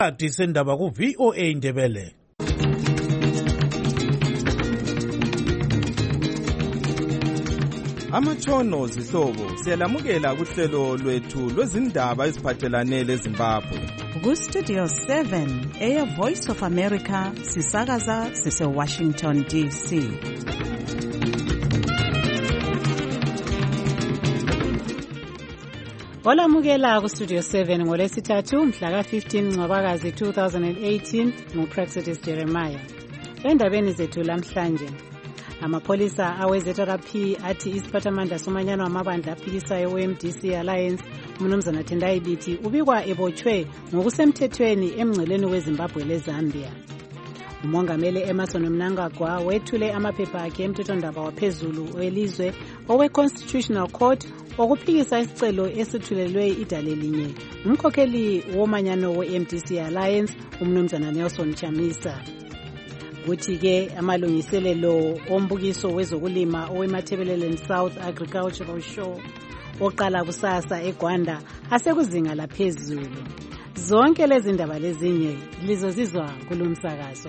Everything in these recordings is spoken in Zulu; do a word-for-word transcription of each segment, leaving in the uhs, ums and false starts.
Ati sendaba ku V O A Ndebele. Amatshono zihlobo siyalamukela kuhlelo lwethu lwezindaba eziphathelane leZimbabwe. Ku Studio seven eya Voice of America sisakaza sise Washington D C. Olamukela ku Studio seven ngolesithathu mhla ka fifteen Ncwabakazi two thousand eighteen nguPraxidis Jeremiah. Endabeni zethu lamhlanje, amapholisa aweZeta P athi isiphathamandla somanyano wamabandla aphikisayo we-M D C Alliance uMnumzana Tendai Biti ubikwa ebotshwe ngokusemthethweni emngceleni weZimbabwe leZambia. Umongameli Emmerson Mnangagwa wethule amaphepha akhe emthethwandaba waphezulu welizwe owe-Constitutional Court okuphikisa isicelo esithulelwe idale linye umkhokheli womanyano we-M D C Alliance uMnumzana Nelson Chamisa. Kuthi-ke amalungiselelo ombukiso wezokulima owemathebeleleni South Agricultural Show oqala kusasa eGwanda asekuzinga laphezulu. Zonke lezi ndaba lezinye lizozizwa kulumsakazo.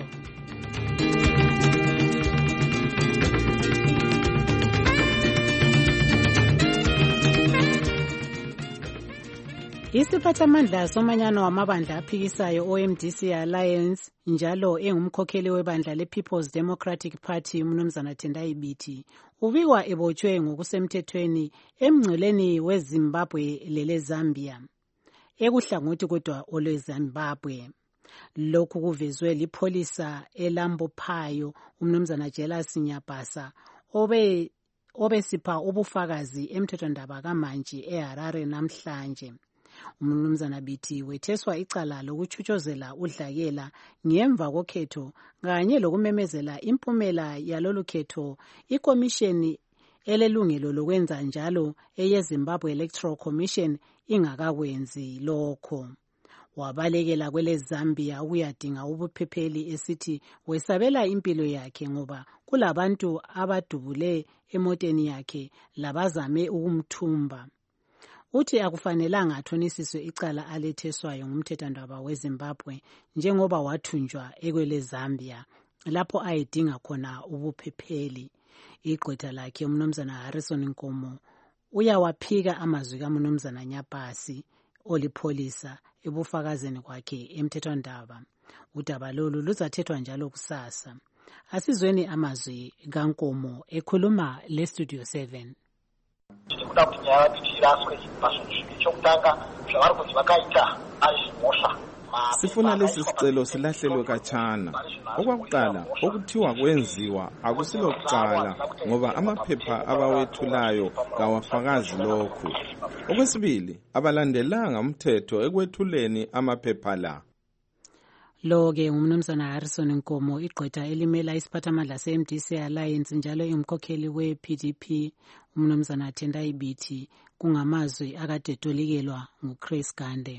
Isiphathamandla somanyano wamabandla aphikisayo o-M D C Alliance njalo engumkhokheli webandla le-People's Democratic Party uMnumzana Tendai Biti ubikwa ebotshwe ngokusemthethweni emngceleni weZimbabwe leleZambia ekuhlangothi kodwa olweZimbabwe. Lokhu kuvezwe lipholisa elambophayo uMnumzana Jealous Nyabasa obe obesipha ubufakazi emthethwandaba kaMantshi eHarare namhlanje. uMnumzana Biti wetheswa icala lokuchutshozela udlakela ngemva kokhetho kanye lokumemezela impumela yalolu khetho ikomisheni elelungelo lokwenza njalo eyeZimbabwe Electoral Commission ingakakwenzi lokho. Wabalekela kweleZambia ukuyadinga ubuphepheli esithi wesabela impilo yakhe ngoba kulabantu abadubule emoteni yakhe labazame ukumthumba. Uthi akufanelanga athonisiswe icala aletheswayo ngumthethwandaba weZimbabwe njengoba wathunjwa ekweleZambia lapho ayedinga khona ubuphepheli. Igqwetha lakhe uMnumzana Harrison Nkomo uyawaphika amazwi kaMnumzana Nyapasi olipholisa ebufakazeni kwakhe emthethwandaba. Udaba lolu luzathethwa njalo kusasa. Asizweni amazwi kaNkomo ekhuluma le Studio seven. Tikuda kuti nyaya dzichiraswe pasvitsviki chokutanga zvavari kunzi vakaita azvimhosva. Sifuna lesi sicelo silahlelwe kachana. Okwakuqala okuthiwa kwenziwa akusilokuqala ngoba amaphepha abawethulayo kawafakazi lokhu. Okwesibili abalandelanga umthetho ekwethuleni amaphepha la. Lo-ke uMnumzana Harrison Nkomo igqwetha elimela isiphathamandla se-M D C Alliance njalo ingumkhokheli we-P D P uMnumzana Tendai Biti kungamazwi akade tolikelwa nguChris Gande.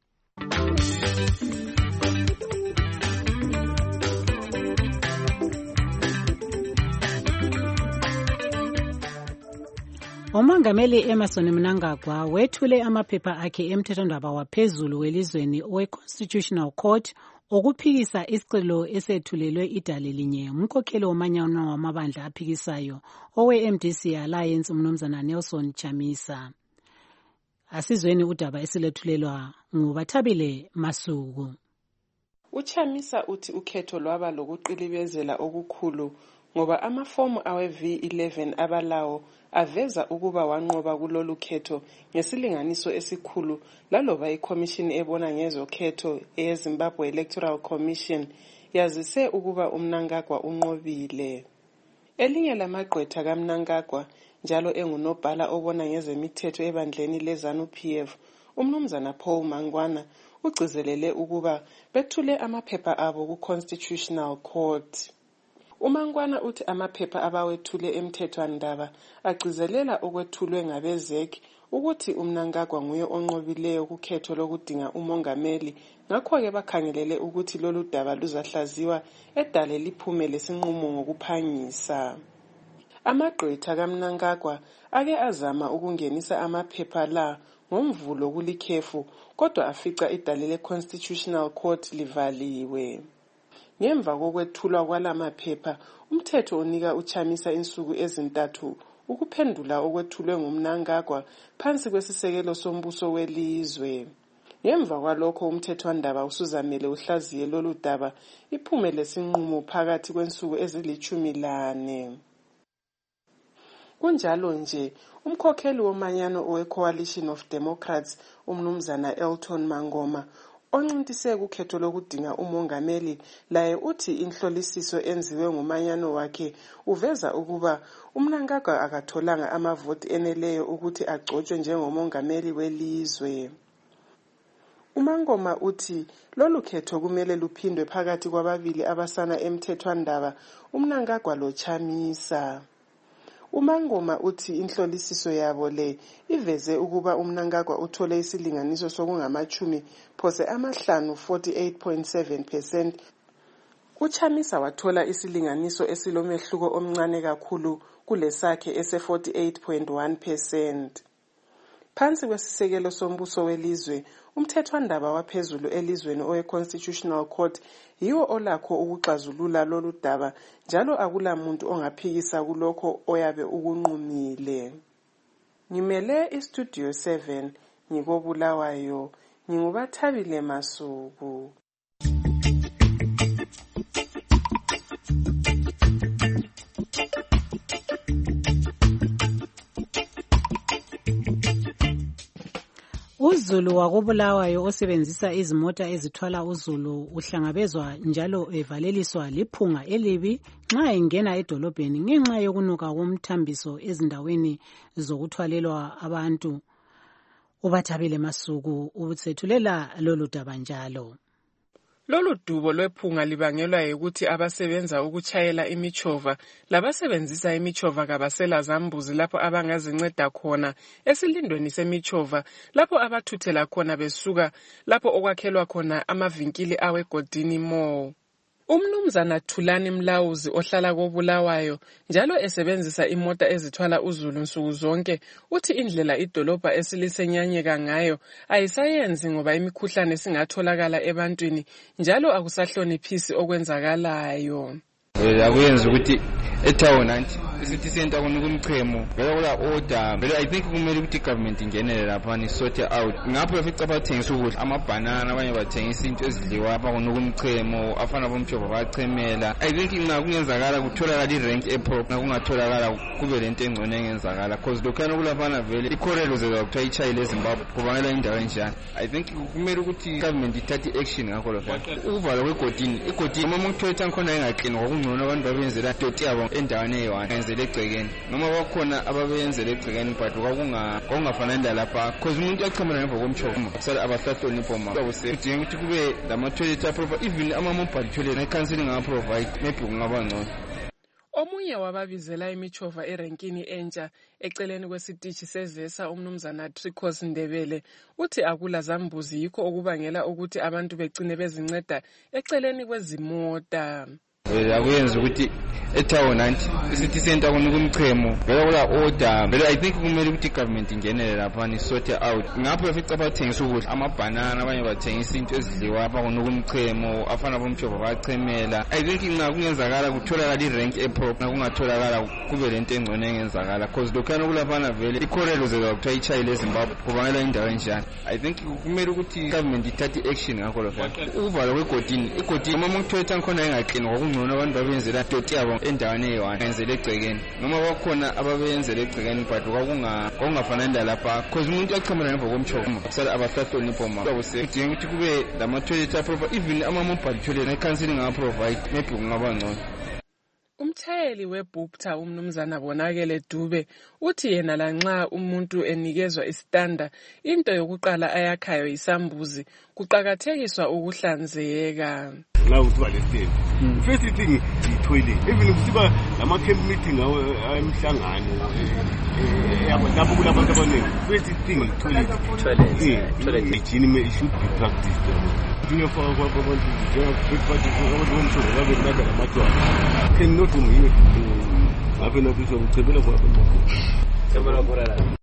Umongameli Emmerson Mnangagwa wethule amaphepha akhe emthethwandaba waphezulu welizweni owe-Constitutional Court okuphikisa isicelo esethulelwe idale linye umkhokheli womanyano wamabandla aphikisayo owe-M D C Alliance uMnumzana Nelson Chamisa. Asizweni udaba esilethulelwa nguBathabile Masuku. UChamisa uthi ukhetho lwaba lokuqilibezela okukhulu ngoba amafomu awe-V eleven abalawo aveza ukuba wanqoba kulolu khetho ngesilinganiso esikhulu laloba ikhomishini ebona ngezokhetho eyeZimbabwe Electoral Commission yazise ukuba uMnangagwa unqobile. Elinye lamagqwetha kaMnangagwa njalo engunobhala obona ngezemithetho ebandleni leZANU P F uMnumzana Paul Mangwana ugcizelele ukuba bethule amaphepha abo ku-Constitutional Court. uMangwana uthi amaphepha abawethule emthethwandaba agcizelela okwethulwe ngabezek ukuthi uMnangagwa nguye onqobileyo kukhetho lokudinga umongameli, ngakho-ke bakhangelele ukuthi lolu daba luzahlaziwa edale liphume lesinqumo ngokuphangisa. Amagqwetha kaMnangagwa ake azama ukungenisa amaphepha la ngomvulo kulikhefu kodwa afica idale le-Constitutional Court livaliwe. Ngemva kokwethulwa kwalamaphepha, umthetho unika uChamisa insuku ezintathu ukuphendula okwethulwe nguMnangagwa phansi kwesisekelo sombuso welizwe. Ngemva kwalokho umthethwandaba usuzamele uhlaziye lolu daba iphume lesinqumo phakathi kwensuku ezilithumi lane. Kunjalo nje, umkhokheli womanyano owe-Coalition of Democrats umnumzana Elton Mangoma oncintise kukhetho lokudinga umongameli laye uthi inhlolisiso enziwe ngumanyano wakhe uveza ukuba uMnangagwa akatholanga amavoti eneleyo ukuthi agcotshwe njengomongameli welizwe. uMangoma uthi lolu khetho kumele luphindwe phakathi kwababili abasana emthethwandaba uMnangagwa loChamisa. uMangoma uthi inhlolisiso yabo le iveze ukuba uMnangagwa uthole isilinganiso sokungamachumi phose amahlanu forty-eight point seven percent. uChamisa wathola isilinganiso esilomehluko omncane kakhulu kulesakhe ese forty-eight point one percent. Phansi kwesisekelo sombuso welizwe, umthethwandaba waphezulu elizweni owe-Constitutional Court yiwo olakho ukuxazulula lolu daba njalo akula muntu ongaphikisa kulokho oyabe ukunqumile. Ngimele iStudio seven ngikobulawayo, ngingubathabile Masuku. uZulu wakobulawayo osebenzisa izimota ezithwala uZulu uhlangabezwa njalo evaleliswa liphunga elibi nxa engena edolobheni ngenxa yokunuka komthambiso ezindaweni zokuthwalelwa abantu. Ubathabile Masuku ubuthethulela lolu daba njalo. Lolu dubo lwephunga libangelwa ukuthi abasebenza ukuchayela imichova labasebenzisa imichova kabasela zambuzi lapho abangazinceda khona esilindweni semichova lapho abathuthela khona besuka lapho okwakhelwa khona amavinkili aweGodini Mall. Umnumzana Thulani Mlawuzi ohlala kobulawayo njalo esebenzisa imota ezithwala uZulu nsuku zonke uthi indlela idolobha esilisenyanyeka ngayo ayisayenzi ngoba imikhuhlane singatholakala ebantwini njalo akusahloniphisi okwenzakalayo. Akuyenza ukuthi etown anti isithi center kunukumchemo vele kula order vele I think kumele ukuthi government ingenele lapha ni sort out ngapho yafica abathengisa ukudla amabanana abanye bathengisa into ezidliwa apha kunukumchemo afana bomchova bachemela. I think inga kungenzakala kutholakala irank eproper kungatholakala kube lento engcono engenzakala because lokhana kulafana vele ikhorelo zeka kuthiwa ichayile eZimbabwe kubangela indawo enjani. I think kumele ukuthi government ithathe action ngakho lokho uvala kwegodini igodini uma umuntu khona engaqini ngokungcono abantu babenzela doti yabo endaweni eyiwani enzele egcekeni noma bakhona ababenzele egcekeni but kwakunga kwakungafanele lapha because umuntu achemela ngemva komchoko kusala abahlahlonipho ma kudinga ukuthi kube lama toilet proper even ama mobile toilet ne counseling nga provide maybe kungaba ngcono. Omunye wababizela imichova erenkini entsha eceleni kwesitishi sezesa umnumzana Tricos Ndebele uthi akula zambuzi yikho okubangela ukuthi abantu begcine bezinceda eceleni kwezimota. Akuyenza ukuthi etown anti isithi center kunukumchemo vele kula order vele I think kumele ukuthi government ingenele lapha ni sort out ngapho yafica abathengisa ukudla amabanana abanye bathengisa into ezidliwa apha kunukumchemo afana bomchova bachemela. I think inga kungenzakala kutholakala irank eproper kungatholakala kube lento engcono engenzakala because lokhana kulafana vele ikhorelo zeka kuthiwa ichayile eZimbabwe kubangela indawo enjani. I think kumele ukuthi government ithathe action ngakho lokho uvala kwegodini igodini uma umuntu ethe khona engaqini ngokungcono abantu babenzela doti yabo endaweni eyiwani enzele egcekeni noma bakhona ababenzela egcekeni but kwakunga kwakungafanele lapha because umuntu achemela ngemva komchoko kusala abahlahlonipho ma kudinga ukuthi kube lama toilet proper even ama mobile toilet ne counseling nga provide maybe kungaba ngcono. Umthayeli weBupta umnumzana Bonakele Dube uthi yena lanxa umuntu enikezwa istanda into yokuqala ayakhayo isambuzi kuqhakathekiswa ukuhlanzeka. La uthiwa lesithini first thing i toilet even ukuba lama camp meeting ayemhlangano yabo lapho kulabantu abaningi first thing i toilet toilet toilet hygiene should be practiced. Dunia for abantu njengokuthi abantu bomshoza babe nada namatwana cannot umhiwe ngabe nabizwa ukucebela kwabantu cebela khona.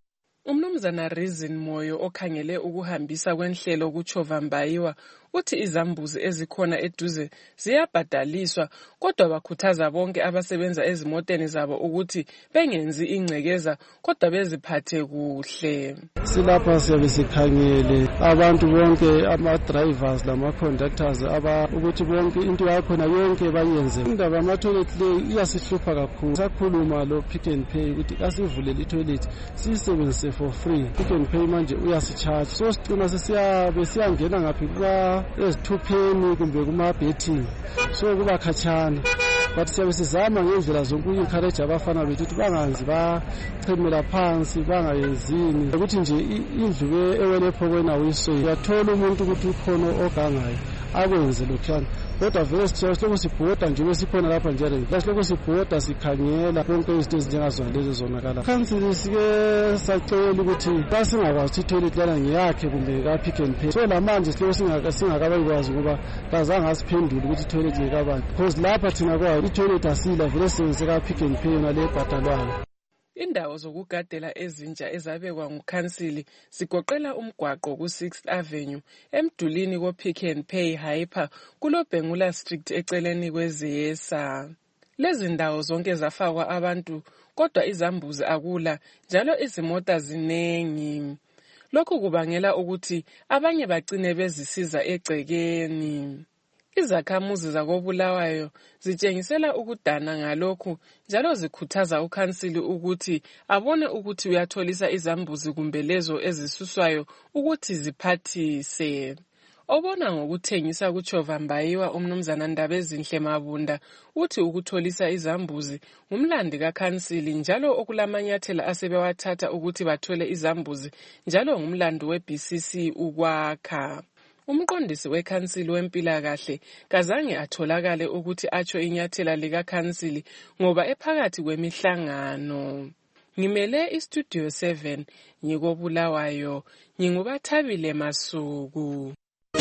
Umnumzana Reason Moyo okhangele ukuhambisa kwenhlelo kuChova Mbayiwa uthi izambuzi ezikhona eduze ziyabhadaliswa kodwa bakhuthaza bonke abasebenza ezimoteni zabo ukuthi bengenzi ingcekeza kodwa beziphathe kuhle. Silapha siyabe sikhangele abantu bonke ama-drivers lama-conductors aba ukuthi bonke into yakhona yonke bayenze. Indaba yama-toilet le iyasihlupha kakhulu. Sakhuluma lo Pick n Pay ukuthi asivulele i-toilet siyisebenzise for free. Pick n Pay manje uyasicharge. So sicina sesiyabe siyangena ngaphi kwa ezithupheni kumbe kuma-betting. So kuba khatshana. But siyabe sizama ngendlela zonke uku-encourage abafana bethu ukuthi banganzi bachemela phansi bangayenzini ukuthi nje indlu ewele ephokweni awuyisoyi. Uyathola umuntu ukuthi ukhona ogangayo akwenze lokhuyana kodwa vele sithiya silokhu sibhoda nje besikhona lapha nje renki silokhu sibhoda sikhangela konke izinto ezinjengazona lezo zonakala. Council sike sacela ukuthi basingakwazi i-toilet lana ngiyakhe kumbe ka-Pick n Pay. So lamanje silokhu singakabakwazi ukuba kazange asiphendule ukuthi i-toilet ngekabani because lapha thina kwayo i-toilet asila vele sisebenzise ka-Pick n Pay yona le ebhadalwayo. Indawo zokugadela ezintsha ezabekwa ngukhansili sigoqela umgwaqo ku-sixth Avenue emdulini ko-Pick n Pay Hyper kuloBhengula Street eceleni kweziyesa. Lezi ndawo zonke zafakwa abantu kodwa izambuzi akula njalo izimota zinengi. Lokhu kubangela ukuthi abanye bagcine bezisiza egcekeni. Izakhamuzi zakoBulawayo zitshengisela ukudana ngalokhu njalo zikhuthaza ukhansili ukuthi abone ukuthi uyatholisa izambuzi kumbe lezo ezisuswayo ukuthi ziphathise. Obona ngokuthengisa kuChova Mbayiwa umnumzana Ndabezinhle Mabunda uthi ukutholisa izambuzi ngumlandi kakhansili njalo okulamanyathela asebewathatha ukuthi bathole izambuzi njalo ngumlandi we-B C C ukwakha. Umqondisi wekhansili wempilakahle kazange atholakale ukuthi atsho inyathela likakhansili ngoba ephakathi kwemihlangano. Ngimele iStudio seven ngikobulawayo ngingubathabile Masuku.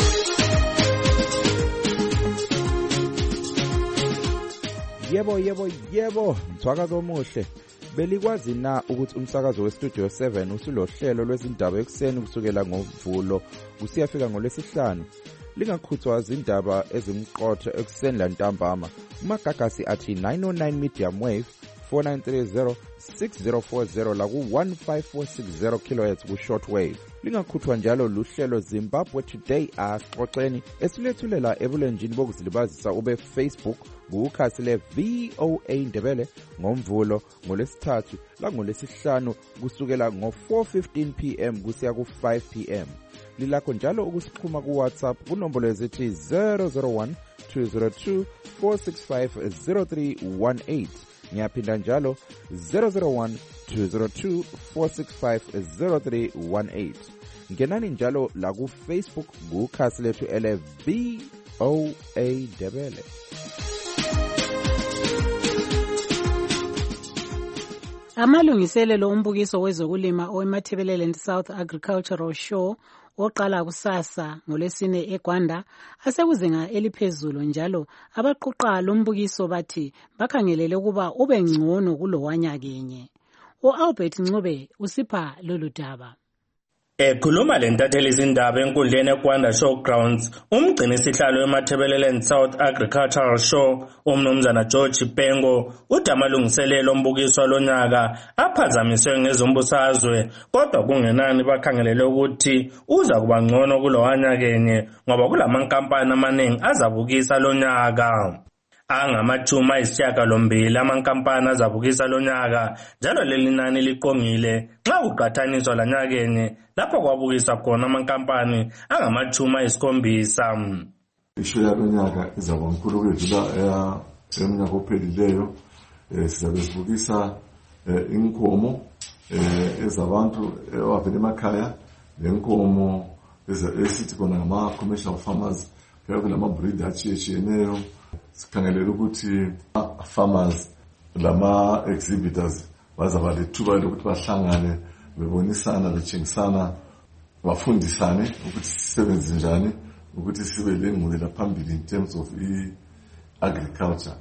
Yebo yebo yebo mthwakazi omuhle. Belikwazi na ukuthi umsakazo weStudio seven usulohlelo lwezindaba ekseni kusukela ngoMvulo kusiyafika ngolwesihlanu. Lingakhuthwa izindaba ezimqotho ekseni lantambama. Umagagasi athi nine oh nine medium wave four nine three zero six zero four zero la ku one five four six zero kilohertz ku shortwave. Lingakhuthwa njalo luhlelo Zimbabwe Today asixoxeni esilethulela ebulenjini bokuzilibazisa ube Facebook kukhasi le V O A Ndebele ngoMvulo ngolesithathu la ngolesihlanu kusukela ngo four fifteen p m kusiya ku five p m. Lilakho njalo ukusikhuma ku WhatsApp kunombolo ezithi zero zero one two zero two four six five zero three one eight. Ngiyaphinda njalo zero zero one two zero two four six five zero three one eight. Ngenani njalo la ku Facebook kukhasi lethu ele V O A Ndebele. Amalungiselelo ombukiso wezokulima oweMathebeleland South Agricultural Show oqala kusasa ngolesine eGwanda asekuzinga eliphezulu njalo abaquqa lombukiso bathi bakhangelele kuba ube ngcono kulowanyakenye. uAlbert Ncube usipha lolu daba. Ekhuluma lentatheli izindaba enkundleni eGwanda Showgrounds, umgcini sihlalo weMathebeleland South Agricultural Show, umnumzana George Pengo, uthi amalungiselelo ombukiso lonyaka aphazamiswe ngezombusazwe, kodwa kungenani bakhangelele ukuthi uza kuba ngcono kulowanyakenye ngoba kulamankampani amaningi azabukisa lonyaka. Angamachuma ayisishiyagalombili amankampani azabukisa lonyaka njalo leli nani liqongile xa kuqhathaniswa lanyakenye lapho kwabukisa khona amankampani angamachuma ayisikhombisa. Isho yalonyaka izaba omkhulu kwedlula eminyaka ophelileyo. Sizabe sibukisa inkomo ezabantu abavela emakhaya nenkomo esithi khona ngama-commercial farmers kulama-breed atshiyetshiyeneyo. Sikhangelele ukuthi farmers lama exhibitors bazaba lethuba lokuthi bahlangane bebonisana betshengisana bafundisane ukuthi sisebenze njani ukuthi sibe lengqubela phambili in terms of i-agriculture.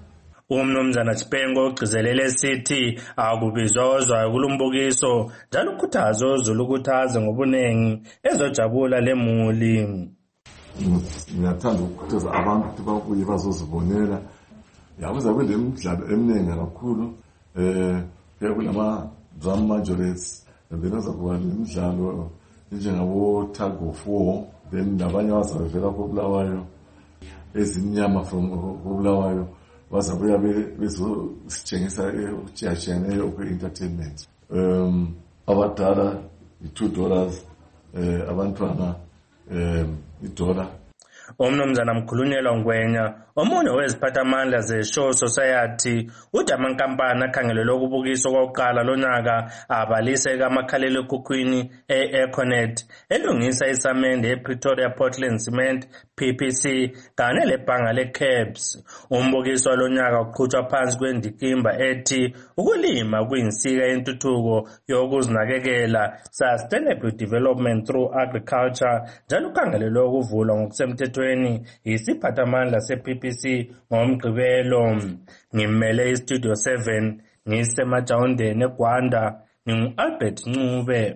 Umnumzana Chipengo ugcizelele esithi akubizozwa kulumbukiso njalo ukhuthaza uZulu ukuthi aze ngobunengi ezojabula lemuli. Ngiyathanda ukukhuthaza abantu ukuthi babuye bazozibonela. Yakuza kule midlalo eminingi kakhulu eh kuya kulama drum majorettes benaza kuba imidlalo njengabo tug of war then nabanye bazavela koBulawayo ezimnyama from koBulawayo bazabuya bezositshengisa ukujajana okwe-entertainment. Um, abadala i-two dollars, eh, abantwana um, i-dollar. Umnumzana Mkhulunyelwa Ngwenya, omunye weziphathamandla ze-Show Society, uthi amankampani akhangelelwe ukubukiswa kokuqala lonyaka abalise kamakhalekhukhwini e-Econet elungisa isamende ePretoria Portland Cement P P C kanye lebhanga le-Cabs. Umbukiso lonyaka uqhutshwa phansi kwendikimba ethi ukulima kuyinsika yentuthuko yokuzinakekela, sustainable development through agriculture, njalo ukhangelelwe ukuvulwa ngokusemthethweni yisiphathamandla se-P P C ngomgqibelo. Ngimele iStudio seven ngisemajawundeni eGwanda, ngingu-Albert Ncube.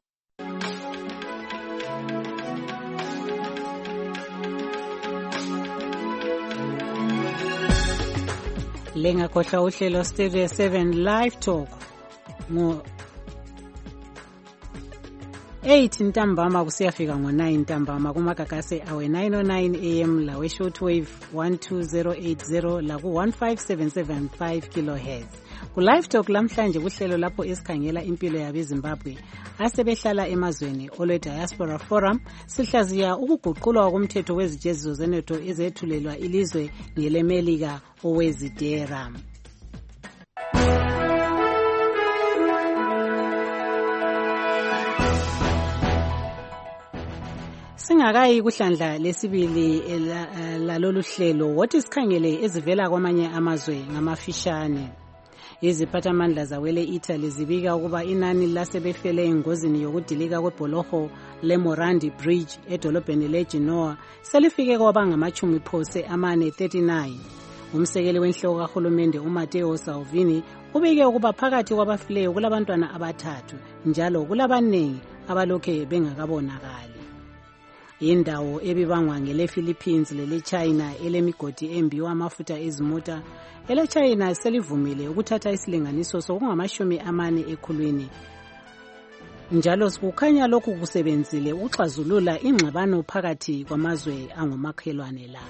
Lengakhohlwa uhlelo Studio seven Live Talk ngo eight ntambama kusiyafika ngo nine ntambama kumagagase awe nine oh nine A M lawe shortwave one two zero eight zero la ku one five seven seven five kilohertz. Ku Live Talk lamhlanje kuhlelo lapho esikhangela impilo yabeZimbabwe asebehlala emazweni olwe Diaspora Forum, sihlaziya ukuguqulwa komthetho wezijeziso zenotho ezethulelwa ilizwe ngelemelika owezidera. Singakayi kuhlandla lesibili lalolu hlelo wothi sikhangele ezivela kwamanye amazwe ngamafishane. Iziphathamandla zawele Italy zibika ukuba inani lasebefele engozini yokudilika kwebholoho leMorandi Bridge edolobheni leGenoa selifike kwabangamachumi phose amane thirty-nine. Umsekeli wenhloko kahulumende uMatteo Salvini ubike ukuba phakathi kwabafileyo kulabantwana abathathu njalo kulabanengi abalokhe bengakabonakali. Indawo ebibangwa ngele-Philippines lele-China elemigodi embiwa amafutha ezimota, ele-China selivumile ukuthatha isilinganiso sokungamashumi amane ekhulwini. Njalo kukhanya lokhu kusebenzile ukuxazulula ingxabano phakathi kwamazwe angomakhelwane la.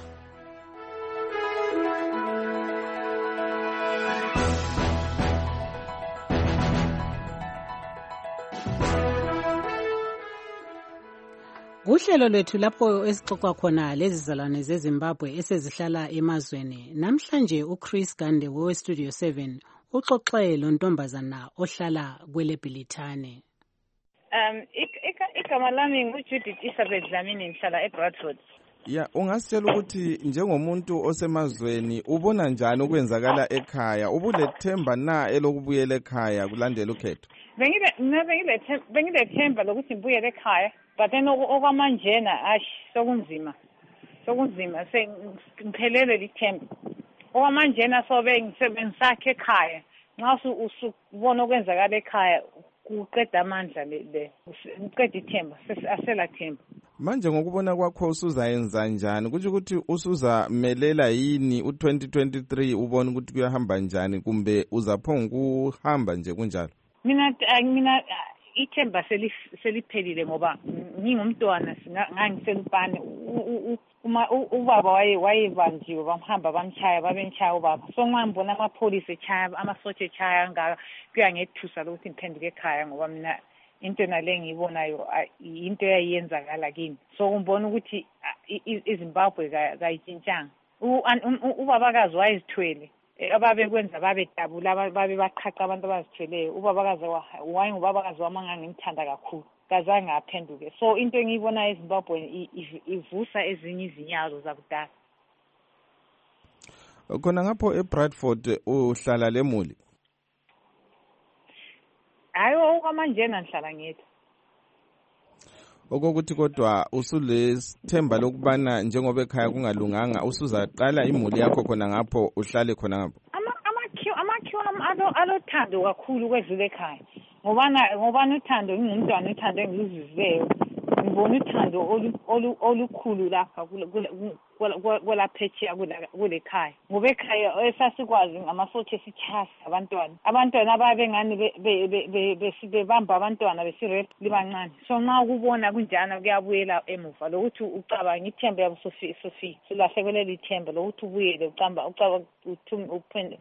Kuhlelo lwethu lapho esixoxa khona lezizalwane zeZimbabwe esezihlala emazweni, namhlanje uChris Gande weStudio seven uxoxe lo ntombazana ohlala kweleBhilithane. Um igama lami nguJudith Isabel Dlamini, ngihlala eBradford. Ya, ungasitshela ukuthi njengomuntu osemazweni ubona njani ukwenzakala ekhaya? Ubulethemba na elokubuyela ekhaya kulandela ukhetho? Bengile bengile bengile themba lokuthi ngibuyele ekhaya, but then okwamanjena ash sokunzima. Sokunzima sengiphelele lithemba. Okwamanjena sobe ngisebenzisakhe ekhaya. Nxa usubona okwenzakala ekhaya kuqeda amandla le uqeda ithemba, asela themba. Manje ngokubona kwakho usuzayenza njani? Kuthi ukuthi usuzamelela yini u twenty twenty-three ubona ukuthi kuyahamba njani kumbe uzaphonga ukuhamba nje kunjalo? Mina mina ithemba seliphelile ngoba ngingumntwana ngangiselupane uma ubaba waye wayebanjiwe bamhamba bamchaya babenchaya ubaba, so ngambona amapholisa echaya amasotsha echaya ngaka kuya ngethusa lokuthi ngiphenduke ekhaya ngoba mina into nale ngiyibonayo into eyayenzakala kimi, so umbona ukuthi iZimbabwe kayitshintshanga. Ubabakazi wayezithwele ababekwenza babedabula babe baqhaqa abantu abazithweleyo. Ubabakazi wayengubabakazi wamanga ngimthanda kakhulu, kazange aphenduke. So into engiyibona eZimbabwe ivusa ezinye izinyazo zakudala. Khona ngapho eBradford uhlala lemuli? Hayi, okwamanjena ngihlala ngedwa. Okokuthi kodwa usulesithemba lokubana njengoba ekhaya kungalunganga usuzaqala imuli yakho khona ngapho uhlale khona ngapho? alo alothando kakhulu kwedlule ekhaya ngobana ngobana uthando ngingumntwana uthando engizizweyo ngibona uthando olukhulu lapha kwela phetshiya kule khaya ngoba ekhaya esasikwazi ngamasotho esichasa abantwana abantwana ababengani bebamba abantwana besirep libancane so nxa ukubona kunjana kuyabuyela emuva lokuthi ucabanga ithemba yabo Sophie Sophie silahlekelele ithemba lokuthi ubuyele ucamba ucaba uphende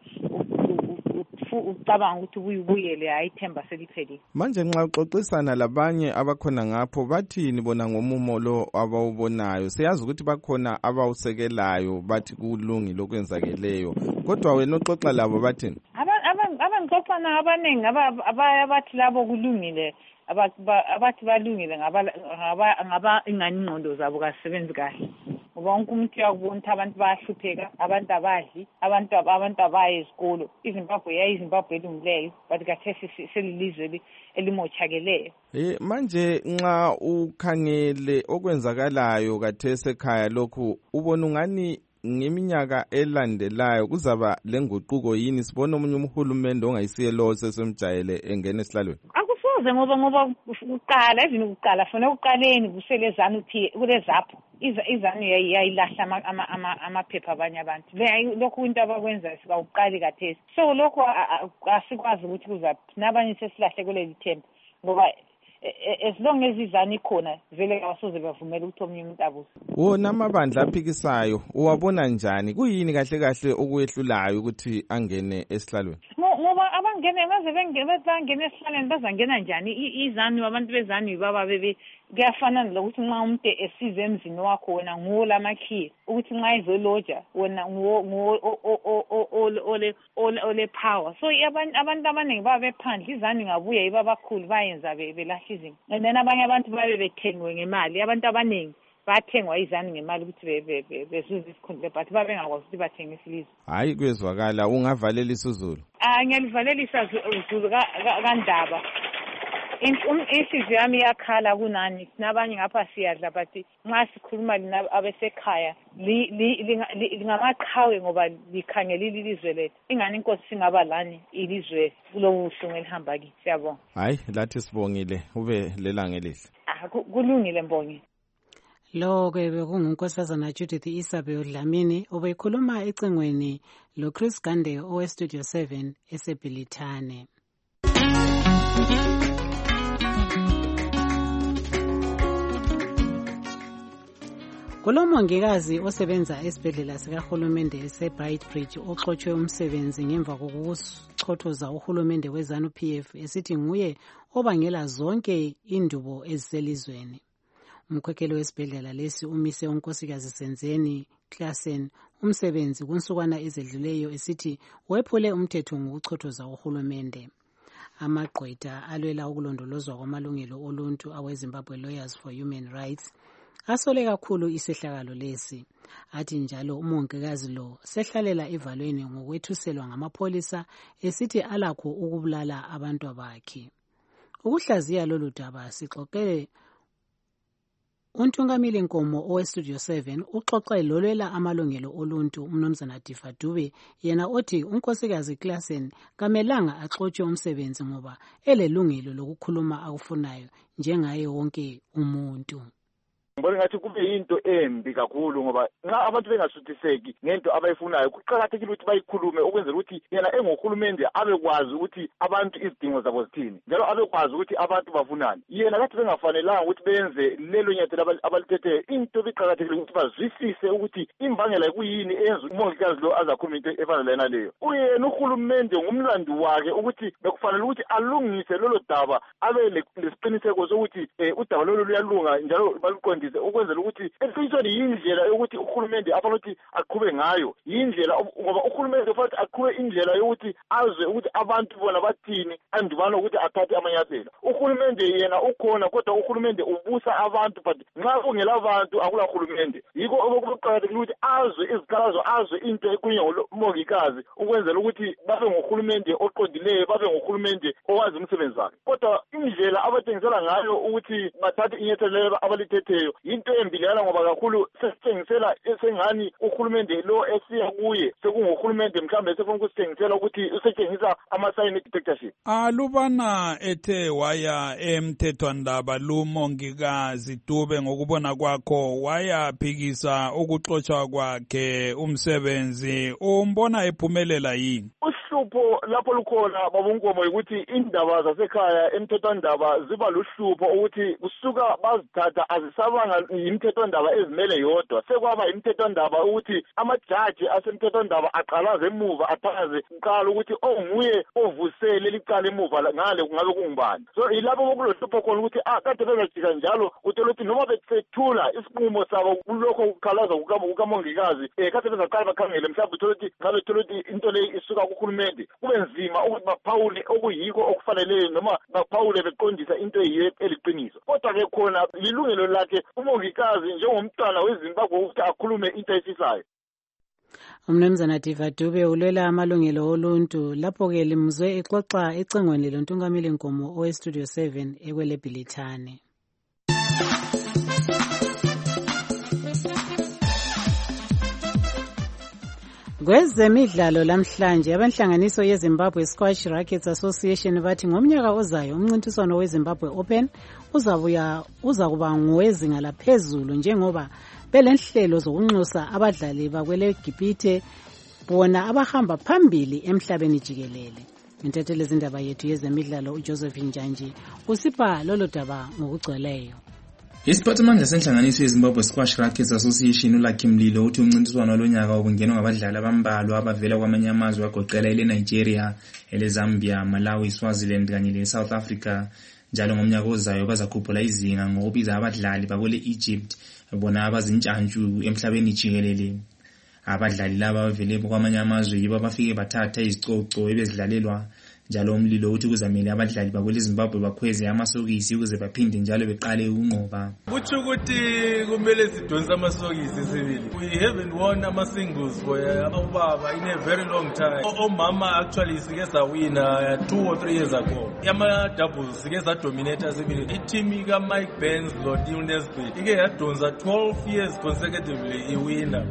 ucabanga ukuthi ubuyele hayi ithemba seliphelile manje nxa uxoxisana labanye abakhona ngapho bathini bona ngomumo lo abawubonayo siyazi ukuthi bakhona abawusekelayo bathi kulungile okwenzakeleyo kodwa wena oxoxa labo bathini abangixoxa nabo abaningi abathi labo kulungile abathi balungile ngaba ingani ingqondo zabo kasebenzi kahle ngoba wonke umuntu uyakubona ukuthi abantu bayahlupheka abantu abadli abantu abantu abaye esikolo iZimbabwe yayiZimbabwe elungileyo but kathesi selilizwe elimochakeleyo eh manje nxa ukhangele okwenzakalayo kathesi ekhaya lokhu ubona ungani ngeminyaka elandelayo kuzaba lenguquko yini sibona omunye umhulumende ongayisiye lo sesemjayele engene esihlalweni akufuze ngoba ngoba uqala even uqala funa uqaleni kuselezana uthi kulezapho izanu yayilahla amaphepha abanye abantu lokhu into abakwenza sikawuqali kathesi so lokhu asikwazi ukuthi kuzaphi nabanye sesilahle kuleli themba ngoba as long as izani khona vele abasoze bavumela ukuthi omunye umuntu abuze wona amabandla aphikisayo uwabona njani kuyini kahle kahle okuyehlulayo ukuthi angene esihlalweni ngoba abangene baze bengene esihlalweni bazangena njani izani abantu bezani baba bebe kuyafana lokuthi nxa umuntu esize emzini wakho wena nguwo lamakhiye ukuthi nxa izoloja wena nguwo ole ole power so abantu abaningi baba bephandle izani ngabuya yiba abakhulu bayenza belahla izinto and then abanye abantu babe bethengiwe ngemali abantu abaningi bathengwa izani ngemali ukuthi bezuze isikhundla but babengakwazi ukuthi bathenge isilizwe hayi kwezwakala ungavalelisa uzulu ah ngiyalivalelisa uzulu kandaba inhliziyo yami iyakhala kunani nabanye ngapha siyadla but nxa sikhuluma abesekhaya lingamaqhawe ngoba likhangela ilizwe lethu ingani inkosi singaba lani ilizwe kulobu buhlungu elihamba kithi siyabonga hayi lathi sibongile ube lelanga elihle ah kulungile mbongi lo ke bekungunkosazana Judith Isabel Dlamini obekhuluma ecingweni lo Chris Gande owe Studio seven eseBilithane kulomongikazi osebenza esibhedlela sikahulumende eseBrightbridge oxotshwe umsebenzi ngemva kokuchothoza uhulumende weZANU P F esithi nguye obangela zonke indubo eziselizweni umkhokheli wesibhedlela lesi umise unkosikazi Senzeni Klasen umsebenzi kunsukwana ezedluleyo esithi wephule umthetho ngokuchothoza uhulumende amagqwetha alwela ukulondolozwa kwamalungelo oluntu aweZimbabwe Lawyers for Human Rights asole kakhulu isehlakalo lesi athi njalo umongikazi lo sehlalela evalweni ngokwethuselwa ngamapholisa esithi alakho ukubulala abantu bakhe ukuhlaziya lolu daba sixoxele uNtungamili Nkomo owe Studio seven uxoxe lolwela amalungelo oluntu umnumzana Difa Dube yena othi unkosikazi Klasen kamelanga axotshwe umsebenzi ngoba elelungelo lokukhuluma akufunayo njengaye wonke umuntu ngibona ngathi kube yinto embi kakhulu ngoba nxa abantu bengasuthiseki ngento abayifunayo kuqakathekile ukuthi bayikhulume ukwenzela ukuthi yena engohulumende abekwazi ukuthi abantu izidingo zabo zithini njalo abekwazi ukuthi abantu bafunani yena kathi bengafanelanga ukuthi benze lelo nyathelo abalithethe into biqakathekile ukuthi bazwisise ukuthi imbangela kuyini eyenza umongikazi lo azakhuluma into efana lena leyo uyena uhulumende ngumlando wakhe ukuthi bekufanele ukuthi alungise lolo daba abe lesiqiniseko sokuthi udaba lolo luyalunga njalo baluqonde ukwenzela ukuthi eqinisweni yindlela yokuthi uhulumende afanele ukuthi aqhube ngayo yindlela ngoba uhulumende ufanele aqhube indlela yokuthi azwe ukuthi abantu bona bathini andibana ukuthi athathe amanyathelo uhulumende yena ukhona kodwa uhulumende ubusa abantu but nxa kungela abantu akula uhulumende yiko okuqakathekile ukuthi azwe izikhalazo azwe into ekhulunywa ngomongikazi ukwenzela ukuthi babe ngohulumende oqondileyo babe ngohulumende owazi umsebenzi wakhe kodwa indlela abathengisela ngayo ukuthi bathathe inyathelo abalithetheyo leyo into embi leyana ngoba kakhulu sesithengisela esengani uhulumende lo esiya kuye sekunguhulumende mhlawumbe sefuna ukusithengisela ukuthi usetshenzisa ama-sign dictatorship. Alubana ethe waya emthethwandaba lumongikazi Dube ngokubona kwakho wayaphikisa ukuxotshwa kwakhe umsebenzi, umbona ephumelela yini? Uhlupho lapho lukhona babunkomo ukuthi indaba zasekhaya emthethwandaba ziba luhlupho ukuthi kusuka bazithatha azisabanga imthethwandaba ezimele yodwa, sekwaba imthethwandaba ukuthi amajaji asemthethwandaba aqalaze emuva athakaze uqala ukuthi onguye ovusele licala emuva ngale kungabe kungubani. So ilapho okulohlupho khona ukuthi ah kade bezajika njalo uthola ukuthi noma bethethula isinqumo sabo kulokho kukhalaza kukamongikazi eh kade bezaqala bakhangele mhlawumbe uthola ukuthi ngabe uthola ukuthi into le isuka kuhulumende kube nzima ukuthi baphawule okuyiko okufanele noma baphawule beqondisa into eyiyo eliqiniso. Kodwa ke khona lilungelo lakhe umongikazi njengomntwana weZimbabwe ukuthi akhulume into ayisisayo. Umnumzana Diva Dube ulwela amalungelo oluntu lapho-ke limuzwe exoxa ecingweni lontungameli Nkomo owestudio seven ekwele Bhilithane. Kwezemidlalo lamhlanje abanhlanganiso yeZimbabwe Squash Rackets Association bathi ngomnyaka ozayo umncintiswano weZimbabwe Open uzabuya uzakuba ngowezinga laphezulu njengoba belenhlelo zokunxusa abadlali bakwele Gibhithe bona abahamba phambili emhlabeni jikelele. Intatheli zindaba yethu yezemidlalo uJoseph Njanji usipha lolo daba ngokugcweleyo. Isiphathimandla senhlanganiso yeZimbabwe Squash Rackets Association uLucky Mlilo uthi umncintiswano walonyaka ubungenwa ngabadlali abambalwa abavela kwamanye amazwe agoqela ele Nigeria, ele Zambia, Malawi, Swaziland kanye le South Africa. Njalo ngomnyaka ozayo bazakhuphula izinga ngokubiza abadlali bakwele Egypt bona abazintshantshu emhlabeni jikelele. Abadlali laba bavele kwamanye amazwe yibo abafike bathatha izicoco ebezidlalelwa. Njalo Mlilo uthi kuzamele abadlali bakwele Zimbabwe bakhweze amasokisi ukuze baphinde njalo beqale ukunqoba. Kuthi ukuthi kumele sidonsa amasokisi sibili. We haven't won ama singles for obaba in a very long time. Omama actually sike sawina two or three years ago. Ama doubles sike sa dominate sibili. Iteam ka Mike Benz lo Nesbitt ike yadonsa twelve years consecutively iwina.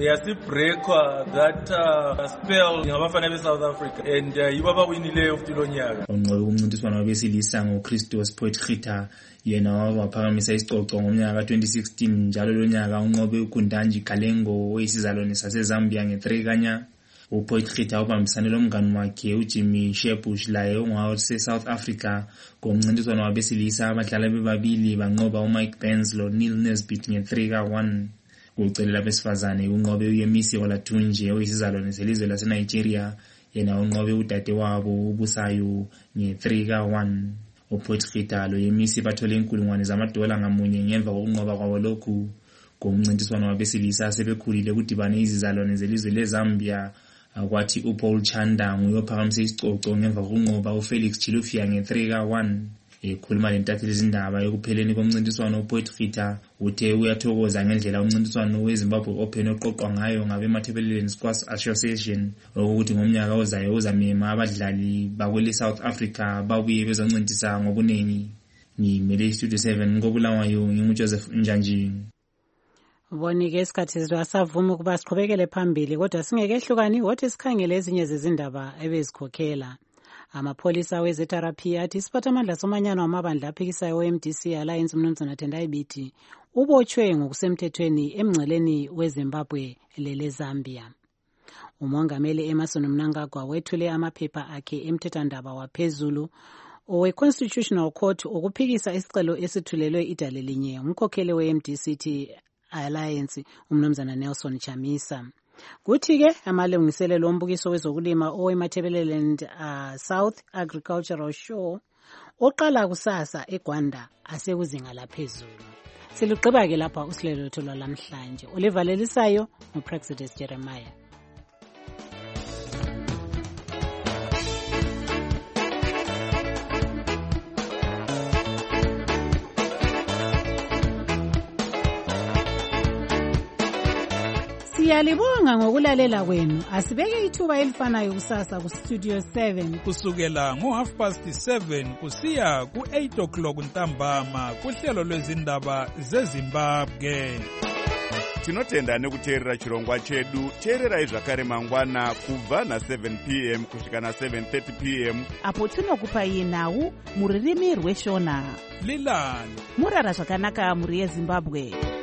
Yasibreakwa that uh, spell ngabafana be South Africa and uh, yibo abawinile of tilonyaka. Onqobe umncintiswano wabesilisa ngoChristos Poitrita yena waphakamisa isicoco ngomnyaka ka twenty sixteen njalo lonyaka unqobe uGundanji Kalengo oyisizalwane saseZambia nge-three kanya. uPoitrita ubambisane lomngani wakhe uJimmy Shebush laye ongawase South Africa ngomncintiswano wabesilisa abadlala bebabili banqoba uMike Benz lo Neil Nesbitt nge-three ka one. Ucelela besifazane unqobe uYemisi Olatunje oyisizalwane selizwe laseNigeria yena unqobe udade wabo ubusayo nge-three ka one. uPoitrita lo Yemisi bathole inkulungwane zamadola ngamunye ngemva kokunqoba kwabo lokhu ngomncintiswano wabesilisa sebekhulile kudibane izizalwane zelizwe leZambia. Kwathi uPaul Chanda nguyophakamisa isicoco ngemva kokunqoba uFelix Chilufya nge-three ka one. Ekhuluma lentatheli izindaba ekupheleni komncintiswano uPoitrita uthe uyathokoza ngendlela umncintiswano weZimbabwe Open oqoqwa ngayo ngabemathebeleleni Squash Association ukuthi ngomnyaka ozayo uzamema abadlali bakwele South Africa babuye bezoncintisa ngobuningi. Ngimele Studio seven ngobulawayo nginguJoseph Njanji. Bonike isikhathi sizasavuma ukuba siqhubekele phambili kodwa singekehlukani wothi sikhangele ezinye zezindaba ebezikhokhela. Amapholisa we-Z R P athi isiphathamandla somanyano wamabandla aphikisayo we-M D C Alliance umnumzana Tendai Biti ubotshwe ngokusemthethweni emngceleni weZimbabwe lele Zambia. Umongameli Emmerson Mnangagwa wethule amaphepha akhe emthethwandaba waphezulu owe-Constitutional Court ukuphikisa isicelo esithulelwe idale linye umkhokheli we-M D C Alliance umnumzana Nelson Chamisa. Kuthi-ke amalungiselelo ombukiso wezokulima owemathebeleland uh, South Agricultural Show oqala kusasa eGwanda asekuzinga laphezulu. Siluqhiba-ke lapha usilelo lethu lwalamhlanje olivalelisayo nguPraxidis Jeremiah. Siyalibonga ngokulalela kwenu. Asibeke ithuba elifanayo kusasa ku Studio seven kusukela ngo half past seven kusiya ku eight o'clock ntambama kuhlelo lwezindaba zeZimbabwe. Tinotenda nekuteerera chirongwa chedu. Teererai zvakare mangwana kubva na seven p m kusvika na seven thirty p m apo tinokupai nhau muririmi rweshona. Lilani murara zvakanaka muri yeZimbabwe.